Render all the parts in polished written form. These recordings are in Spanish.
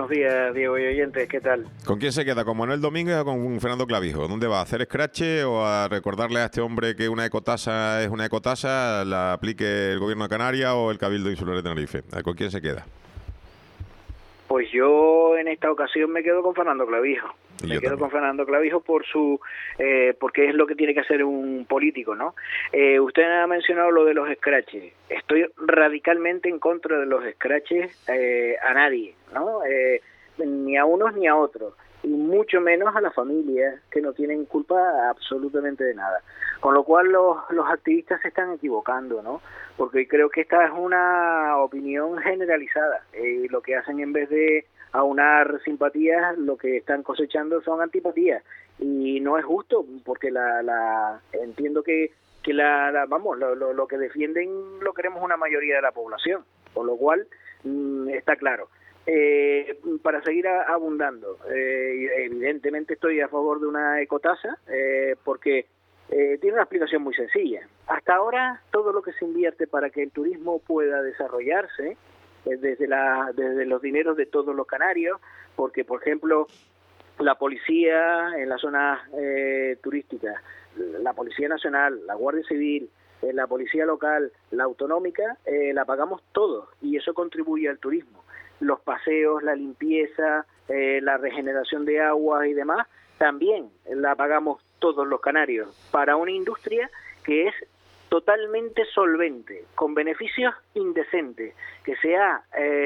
buenos días, Diego y oyentes, ¿qué tal? ¿Con quién se queda? ¿Con Manuel Domínguez o con Fernando Clavijo? ¿Dónde va? ¿A hacer escrache o a recordarle a este hombre que una ecotasa es una ecotasa, la aplique el Gobierno de Canarias o el Cabildo Insular de Tenerife? ¿Con quién se queda? Pues yo en esta ocasión me quedo con Fernando Clavijo. Me quedo con Fernando Clavijo porque es lo que tiene que hacer un político, ¿no? Usted ha mencionado lo de los escraches. Estoy radicalmente en contra de los escraches a nadie, ¿no? Ni a unos ni a otros, y mucho menos a las familias que no tienen culpa absolutamente de nada. Con lo cual los activistas se están equivocando, ¿no? Porque creo que esta es una opinión generalizada. Lo que hacen, en vez de aunar simpatías, lo que están cosechando son antipatías, y no es justo, porque entiendo que lo que defienden lo queremos una mayoría de la población, con lo cual está claro. Para seguir abundando, evidentemente estoy a favor de una ecotasa, porque tiene una explicación muy sencilla. Hasta ahora todo lo que se invierte para que el turismo pueda desarrollarse, desde los dineros de todos los canarios, porque por ejemplo la policía en las zonas turísticas, la Policía Nacional, la Guardia Civil, la policía local, la autonómica, la pagamos todos, y eso contribuye al turismo. Los paseos, la limpieza, la regeneración de aguas y demás, también la pagamos todos los canarios, para una industria que es totalmente solvente, con beneficios indecentes, que se ha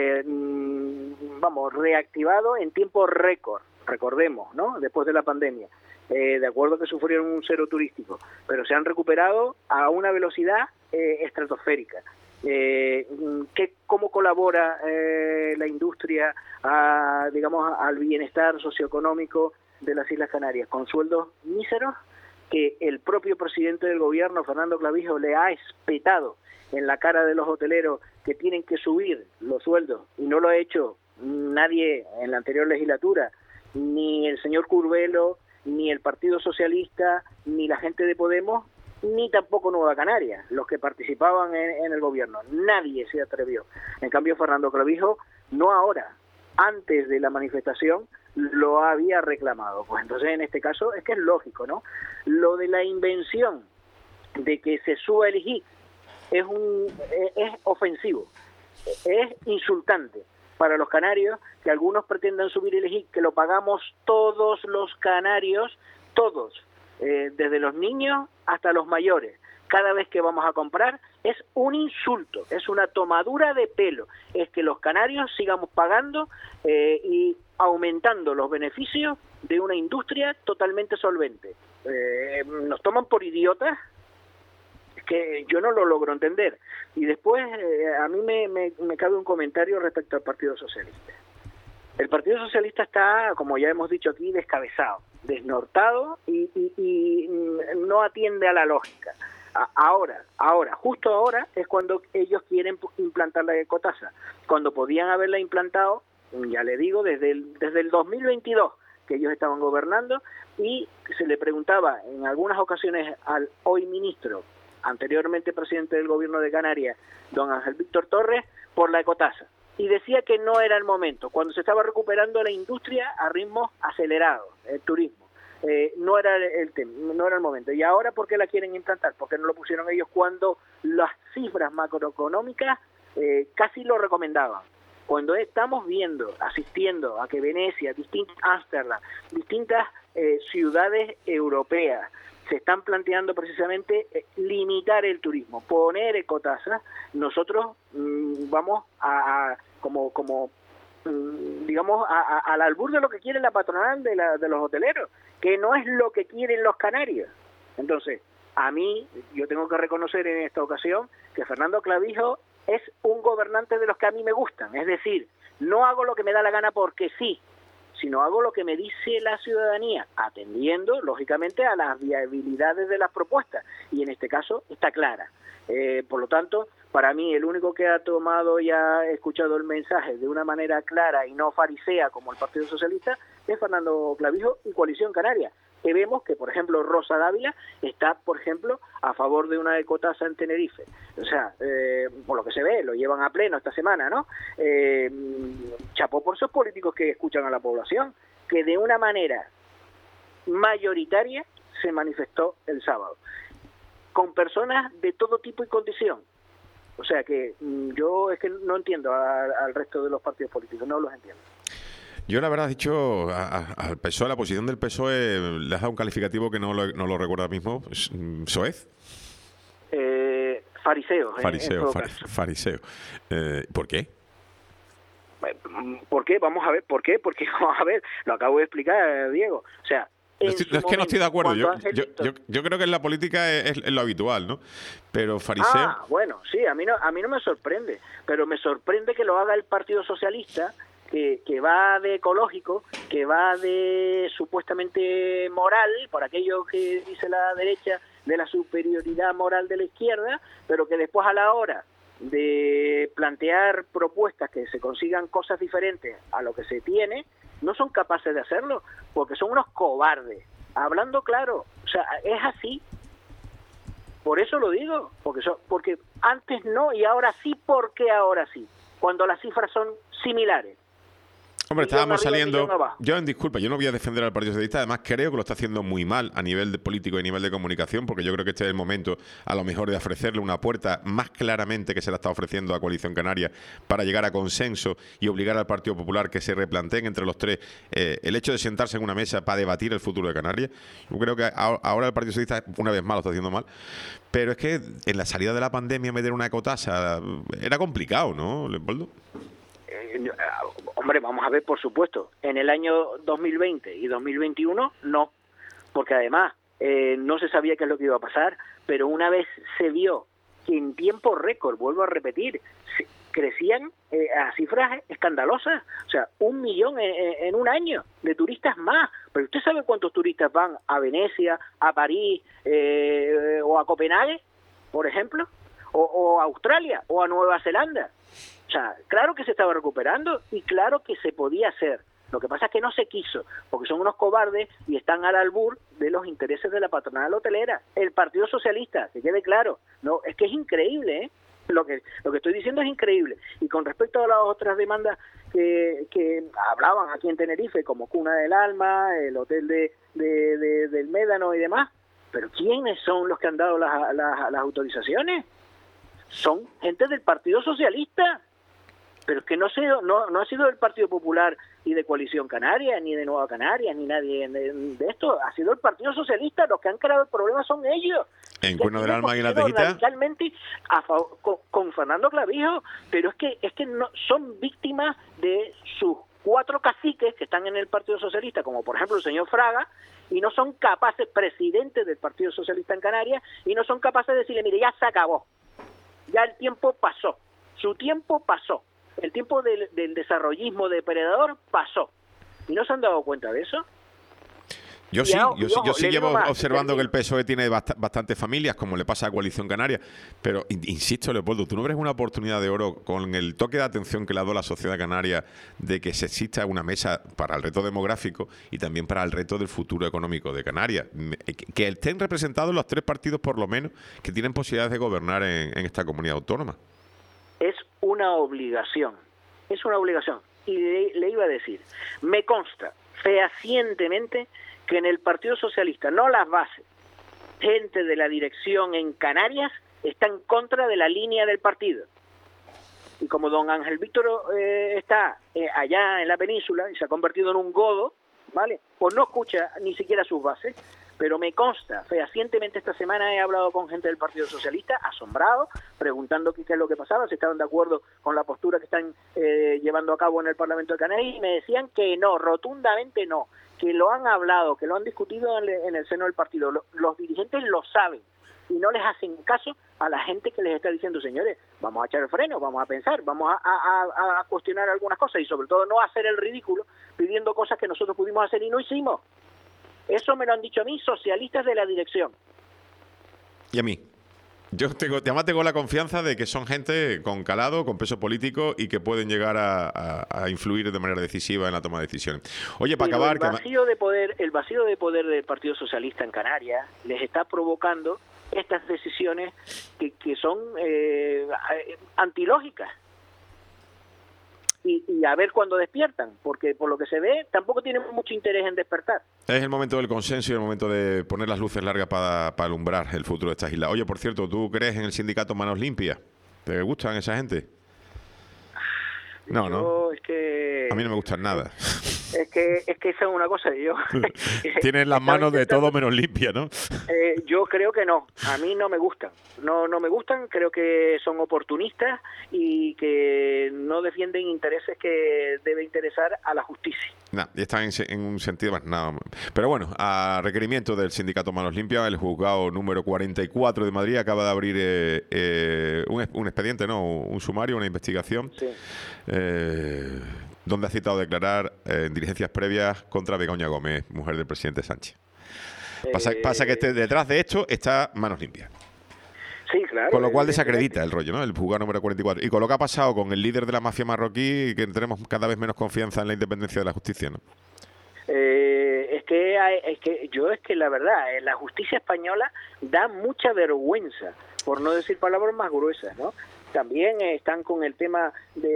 reactivado en tiempo récord, recordemos, ¿no? Después de la pandemia, de acuerdo que sufrieron un cero turístico, pero se han recuperado a una velocidad estratosférica. ¿Cómo colabora la industria al bienestar socioeconómico de las Islas Canarias? Con sueldos míseros que el propio presidente del gobierno, Fernando Clavijo, le ha espetado en la cara de los hoteleros que tienen que subir los sueldos, y no lo ha hecho nadie en la anterior legislatura, ni el señor Curbelo, ni el Partido Socialista, ni la gente de Podemos, ni tampoco Nueva Canarias, los que participaban en el gobierno. Nadie se atrevió. En cambio, Fernando Clavijo, no ahora, antes de la manifestación, lo había reclamado. Pues entonces, en este caso, es que es lógico, ¿no? Lo de la invención de que se suba el IGIC es ofensivo, es insultante para los canarios, que algunos pretendan subir el IGIC, que lo pagamos todos los canarios, todos, desde los niños hasta los mayores. Cada vez que vamos a comprar es un insulto, es una tomadura de pelo, es que los canarios sigamos pagando y aumentando los beneficios de una industria totalmente solvente. Nos toman por idiotas, que yo no lo logro entender. Y después a mí me cabe un comentario respecto al Partido Socialista. El Partido Socialista está, como ya hemos dicho aquí, descabezado, desnortado y no atiende a la lógica. Justo ahora es cuando ellos quieren implantar la ecotasa, cuando podían haberla implantado, ya le digo, desde el 2022, que ellos estaban gobernando, y se le preguntaba en algunas ocasiones al hoy ministro, anteriormente presidente del gobierno de Canarias, don Ángel Víctor Torres, por la ecotasa, y decía que no era el momento, cuando se estaba recuperando la industria a ritmos acelerados, el turismo. No era el momento. Y ahora, ¿por qué la quieren implantar? Porque no lo pusieron ellos cuando las cifras macroeconómicas casi lo recomendaban. Cuando estamos asistiendo a que Venecia, Ámsterdam, distintas ciudades europeas se están planteando precisamente limitar el turismo, poner ecotasas, nosotros vamos al albur de lo que quiere la patronal de los hoteleros, que no es lo que quieren los canarios. Entonces, yo tengo que reconocer en esta ocasión que Fernando Clavijo es un gobernante de los que a mí me gustan, es decir, no hago lo que me da la gana porque sí, sino hago lo que me dice la ciudadanía, atendiendo, lógicamente, a las viabilidades de las propuestas, y en este caso está clara. Por lo tanto, para mí, el único que ha tomado y ha escuchado el mensaje de una manera clara y no farisea como el Partido Socialista es Fernando Clavijo y Coalición Canaria. que vemos que, por ejemplo, Rosa Dávila está, por ejemplo, a favor de una ecotasa en Tenerife. O sea, por lo que se ve, lo llevan a pleno esta semana, ¿no? Chapó por esos políticos que escuchan a la población, que de una manera mayoritaria se manifestó el sábado, con personas de todo tipo y condición. O sea que yo es que no entiendo al resto de los partidos políticos, no los entiendo. Yo, la verdad, he dicho al PSOE, la posición del PSOE, le has dado un calificativo que no lo recuerdo ahora mismo. ¿Soez? Fariseo. Fariseo. ¿Por qué? ¿Por qué? Vamos a ver, ¿por qué? Porque, vamos a ver, lo acabo de explicar, Diego. O sea, es que no estoy de acuerdo. Yo creo que en la política es lo habitual, ¿no? Pero fariseo... Ah, bueno, sí, a mí no me sorprende, pero me sorprende que lo haga el Partido Socialista, que va de ecológico, que va de supuestamente moral, por aquello que dice la derecha, de la superioridad moral de la izquierda, pero que después a la hora de plantear propuestas que se consigan cosas diferentes a lo que se tiene, no son capaces de hacerlo, porque son unos cobardes. Hablando claro, o sea, es así. Por eso lo digo, porque antes no y ahora sí, ¿por qué ahora sí? Cuando las cifras son similares. Hombre, estábamos saliendo... Yo no voy a defender al Partido Socialista, además creo que lo está haciendo muy mal a nivel de político y a nivel de comunicación, porque yo creo que este es el momento, a lo mejor, de ofrecerle una puerta más claramente que se la está ofreciendo a Coalición Canaria para llegar a consenso y obligar al Partido Popular que se replanteen entre los tres el hecho de sentarse en una mesa para debatir el futuro de Canarias. Yo creo que ahora el Partido Socialista, una vez más, lo está haciendo mal, pero es que en la salida de la pandemia meter una ecotasa era complicado, ¿no, Leopoldo? Hombre, vamos a ver, por supuesto, en el año 2020 y 2021 no, porque además no se sabía qué es lo que iba a pasar, pero una vez se vio que en tiempo récord, vuelvo a repetir, crecían a cifras escandalosas, o sea, 1 millón en un año de turistas más. Pero ¿usted sabe cuántos turistas van a Venecia, a París o a Copenhague, por ejemplo? O a Australia o a Nueva Zelanda. O sea, claro que se estaba recuperando y claro que se podía hacer. Lo que pasa es que no se quiso, porque son unos cobardes y están al albur de los intereses de la patronal hotelera. El Partido Socialista, que quede claro, no, es que es increíble, ¿eh? Lo que estoy diciendo es increíble. Y con respecto a las otras demandas que hablaban aquí en Tenerife, como Cuna del Alma, el hotel del Médano y demás, pero ¿quiénes son los que han dado las autorizaciones? Son gente del Partido Socialista, pero es que no ha sido del Partido Popular y de Coalición Canaria, ni de Nueva Canarias, ni nadie de esto. Ha sido el Partido Socialista. Los que han creado el problema son ellos. En Cuna del Alma y la Tejita, radicalmente a favor, con Fernando Clavijo, pero es que no son víctimas de sus 4 caciques que están en el Partido Socialista, como por ejemplo el señor Fraga, y no son capaces, presidente del Partido Socialista en Canarias, y no son capaces de decirle, mire, ya se acabó. Ya el tiempo pasó, su tiempo pasó, el tiempo del desarrollismo depredador pasó. ¿Y no se han dado cuenta de eso? Yo sí llevo observando que el PSOE tiene bastantes familias, como le pasa a Coalición Canaria, pero insisto, Leopoldo, ¿tú no ves una oportunidad de oro con el toque de atención que le ha dado la sociedad canaria de que se exista una mesa para el reto demográfico y también para el reto del futuro económico de Canarias? Que estén representados los 3 partidos, por lo menos, que tienen posibilidades de gobernar en esta comunidad autónoma. Es una obligación, Y le iba a decir, me consta fehacientemente que en el Partido Socialista, no las bases, gente de la dirección en Canarias está en contra de la línea del partido. Y como don Ángel Víctor está allá en la península y se ha convertido en un godo, ¿vale? Pues no escucha ni siquiera sus bases. Pero me consta, fehacientemente esta semana he hablado con gente del Partido Socialista, asombrado, preguntando qué es lo que pasaba, si estaban de acuerdo con la postura que están llevando a cabo en el Parlamento de Canarias, y me decían que no, rotundamente no, que lo han hablado, que lo han discutido en el seno del partido. Los dirigentes lo saben y no les hacen caso a la gente que les está diciendo, señores, vamos a echar el freno, vamos a pensar, vamos a cuestionar algunas cosas y sobre todo no hacer el ridículo pidiendo cosas que nosotros pudimos hacer y no hicimos. Eso me lo han dicho a mí, socialistas de la dirección. ¿Y a mí? Además tengo la confianza de que son gente con calado, con peso político y que pueden llegar a influir de manera decisiva en la toma de decisiones. Oye, para acabar... El vacío de poder del Partido Socialista en Canarias les está provocando estas decisiones que son antilógicas. Y a ver cuándo despiertan, porque por lo que se ve tampoco tienen mucho interés en despertar. Es el momento del consenso y el momento de poner las luces largas para alumbrar el futuro de estas islas. Oye, por cierto, ¿tú crees en el sindicato Manos Limpias? ¿Te gustan esa gente? No. Es que... A mí no me gustan nada. Es que esa es una cosa. Tienen las manos de todo menos limpias, ¿no? Yo creo que no. A mí no me gustan. No me gustan. Creo que son oportunistas y que no defienden intereses que debe interesar a la justicia. Y están en un sentido más nada. Pero bueno, a requerimiento del sindicato Manos Limpias, el juzgado número 44 de Madrid acaba de abrir un expediente, un sumario, una investigación. Sí. Donde ha citado declarar en diligencias previas contra Begoña Gómez, mujer del presidente Sánchez. Pasa que detrás de esto está Manos Limpias. Sí, claro. Con lo cual desacredita el rollo, ¿no? El juzgado número 44. Y con lo que ha pasado con el líder de la mafia marroquí, que tenemos cada vez menos confianza en la independencia de la justicia, ¿no? Es que la verdad, la justicia española da mucha vergüenza, por no decir palabras más gruesas, ¿no? También están con el tema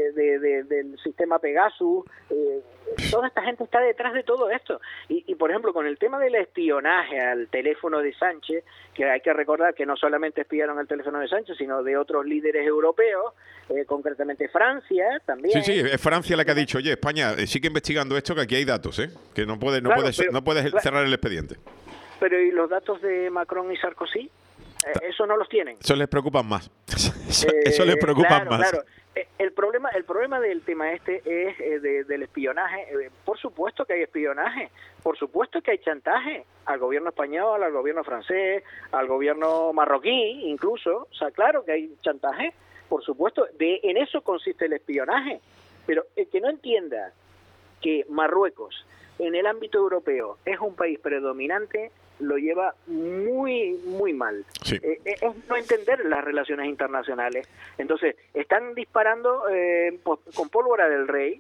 del sistema Pegasus. Toda esta gente está detrás de todo esto. Y, por ejemplo, con el tema del espionaje al teléfono de Sánchez, que hay que recordar que no solamente espiaron el teléfono de Sánchez, sino de otros líderes europeos, concretamente Francia también. Sí, es Francia la que ha dicho, oye, España, sigue investigando esto, que aquí hay datos, que no puedes cerrar el expediente. Pero ¿y los datos de Macron y Sarkozy? Eso no los tienen. Eso les preocupa más. Eso les preocupa más. Claro. El problema del tema es del espionaje. Por supuesto que hay espionaje. Por supuesto que hay chantaje al gobierno español, al gobierno francés, al gobierno marroquí, incluso. O sea, claro que hay chantaje. Por supuesto. En eso consiste el espionaje. Pero el que no entienda que Marruecos, en el ámbito europeo, es un país predominante, lo lleva muy, muy mal. Sí. Es no entender las relaciones internacionales. Entonces, están disparando con pólvora del rey.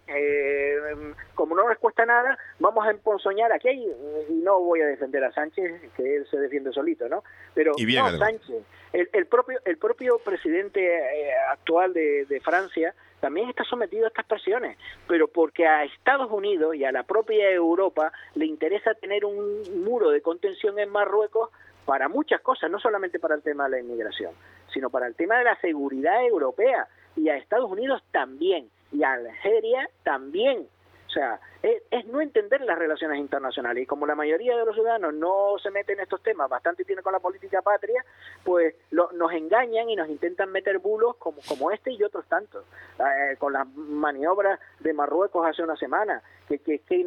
Como no les cuesta nada, vamos a emponzoñar aquí. Y no voy a defender a Sánchez, que él se defiende solito, ¿no? Pero no, Sánchez, el propio presidente actual de Francia también está sometido a estas presiones, pero porque a Estados Unidos y a la propia Europa le interesa tener un muro de contención en Marruecos para muchas cosas, no solamente para el tema de la inmigración, sino para el tema de la seguridad europea, y a Estados Unidos también, y a Algeria también. O sea, es no entender las relaciones internacionales, y como la mayoría de los ciudadanos no se meten en estos temas, bastante tiene con la política patria, pues nos engañan y nos intentan meter bulos como este y otros tantos, con las maniobras de Marruecos hace una semana, que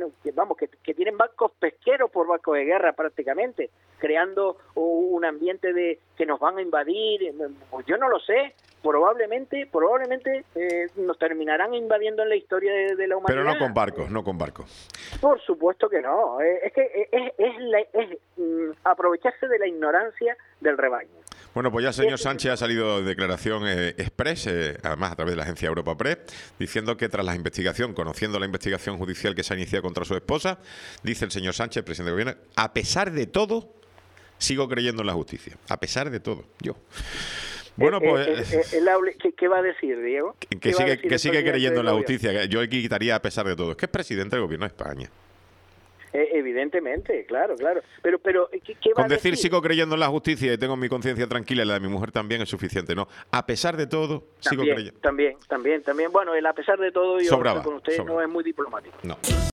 tienen barcos pesqueros por barcos de guerra prácticamente, creando un ambiente de que nos van a invadir. Pues yo no lo sé. Probablemente nos terminarán invadiendo en la historia de la humanidad. Pero no con barcos. Por supuesto que no. Es que es aprovecharse de la ignorancia del rebaño. Bueno, pues ya el señor Sánchez ha salido de declaración express, además a través de la agencia Europa Press, diciendo que tras la investigación, conociendo la investigación judicial que se ha iniciado contra su esposa, dice el señor Sánchez, presidente del gobierno, a pesar de todo, sigo creyendo en la justicia. A pesar de todo, yo. Bueno, pues... ¿Qué va a decir, Diego? Que sigue creyendo en la justicia. Yo aquí quitaría a pesar de todo. Es que es presidente del gobierno de España. Evidentemente, claro. Pero ¿qué va Con a decir decir? Sigo creyendo en la justicia y tengo mi conciencia tranquila y la de mi mujer también es suficiente, ¿no? A pesar de todo, sigo creyendo. También. Bueno, el a pesar de todo, yo sobraba, con ustedes no es muy diplomático. No.